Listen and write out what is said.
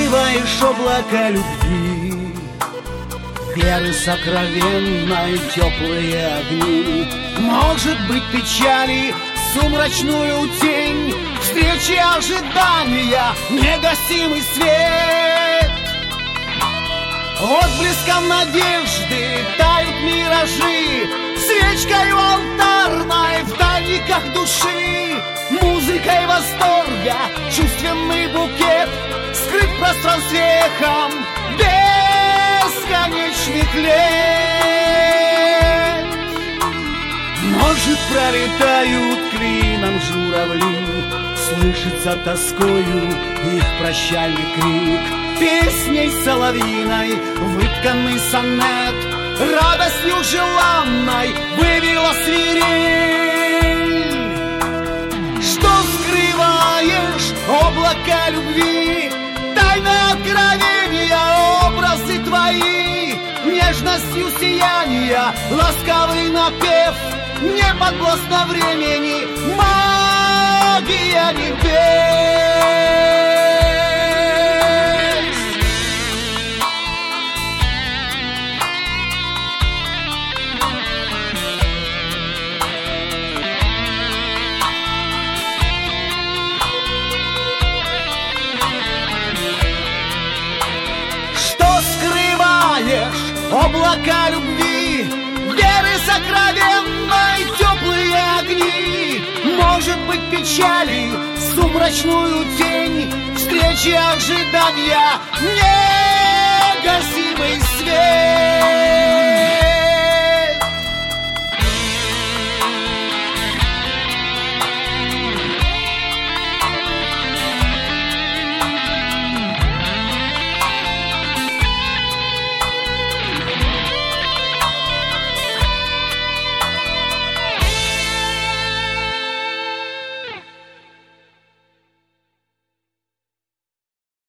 скрываешь облака любви, веры сокровенной, теплые огни. Может быть, печали, сумрачную тень, встречи, ожидания, негасимый свет. Отблеском надежды тают миражи, свечкой алтарной в дальниках души, музыкой восторга чувственный букет скрыт в пространстве эхом бесконечных лет. Может, пролетают клином журавли, слышится тоскою их прощальный крик, песней соловьиной вытканный сонет радостью желанной вывела свирель. Что скрываешь, облака любви, тайны откровения, образы твои, нежностью сияния, ласковый напев, не подвластна времени, магия небес. Облака любви, веры сокровенной, теплые огни. Может быть, печали, сумрачную тень, встречи, ожидания, негасимый свет.